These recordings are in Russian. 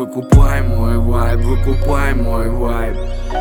выкупай мой вайб, выкупай мой вайб.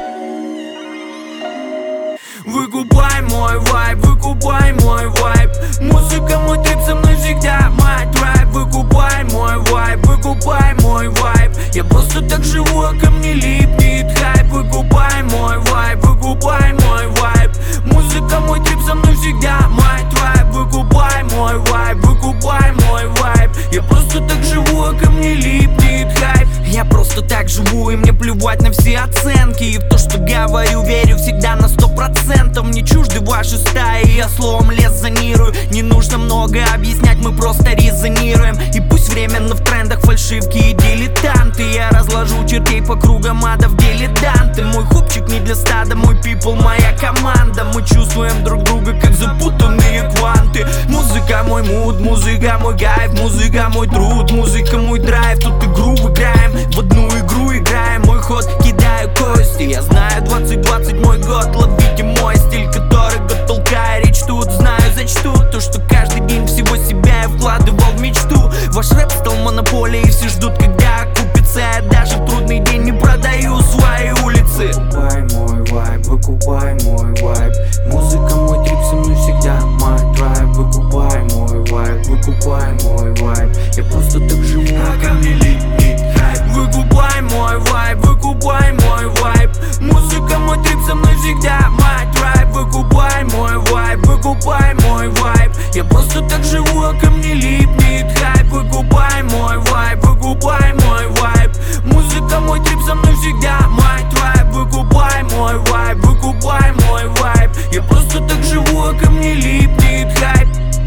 Выкупай мой вайб, выкупай мой вайб. Музыка мой трип, со мной всегда мой драйв. Выкупай мой вайб, выкупай мой вайб. Я просто так живу, а ко мне липнет хайп. Выкупай мой вайб, выкупай мой вайб. Музыка мой трип, со мной всегда мой драйв. Выкупай мой вайб, выкупай мой вайб. Я просто так живу, а ко мне липнет хайп. Я просто так живу, и мне плевать на все оценки. И в то, что говорю, верю всегда на 100%. Не чужды ваши стаи, я словом резонирую. Не нужно много объяснять, мы просто резонируем. И пусть временно в трендах фальшивки и дилетанты. Я разложу чертей по кругам ада в дилетанты. Мой хопчик не для стада, мой people, моя команда. Мы чувствуем друг друга, как запутанные кванты. Музыка мой муд, музыка мой кайф. Музыка мой труд, музыка мой драйв. Тут игру играем, в одну игру играем. Мой ход кидаю кости. Я знаю, 2020 мой год. Ловите мой стиль, который год толкаю речь тут. Знаю, зачтут то, что каждый день всего себя я вкладывал в мечту. Ваш рэп стал монополией, все ждут, когда окупится. Я даже в трудный день не продаю свои улицы. Выкупай мой вайб, выкупай мой вайб. Музыка мой трип, со мной всегда мой драйв. Выкупай мой вайб, выкупай мой вайб. Я просто так живу, а ко мне липнет хайп. Выкупай мой вайб, выкупай мой вайб. Музыка мой трип, со мной всегда мой драйв. Выкупай мой вайб, выкупай мой вайб. Я просто так живу, а ко мне липнет хайп. Выкупай мой вайб, выкупай мой вайб. Музыка мой трип, со мной всегда мой драйв. Выкупай мой вайб, выкупай мой вайб. Я просто так живу, а ко мне липнет хайп.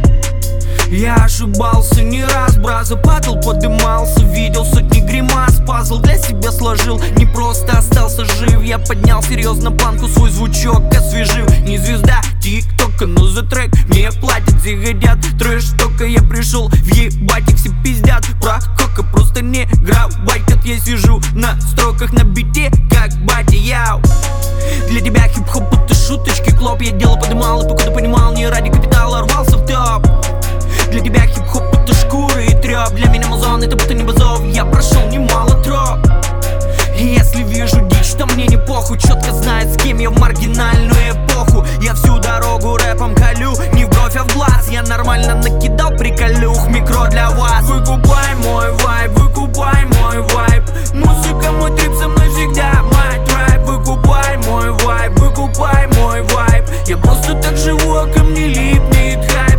Я ошибался не раз, браза падал, подымался. Видел сотни гримас, пазл для себя сложил. Не просто остался жив, я поднял серьезно планку, свой звучок освежил. Не звезда тик-тока, но за трек мне платят, загодят. Трэш только я пришел въебать, их все пиздят. Про кока просто не грабайтят. Я сижу на строках на бите, как батя, яу. Для тебя хип-хоп это шуточки, клоп. Я дело подымал и покуда понимал, не ради капитала рвался в топ. Для тебя хип-хоп это шкуры и трёп. Для меня музон это будто небо зов. Я прошел немало троп. Если вижу дичь, то мне не похуй. Четко знает, с кем я в маргинальную эпоху. Я всю дорогу рэпом колю, не в бровь, а в глаз. Я нормально накидал приколюх, микро для вас. Выкупай мой вайб, выкупай мой вайб. Музыка мой трип, со мной всегда мой драйв. Выкупай мой вайб, выкупай мой вайб. Я просто так живу, а ко мне липнет хайп.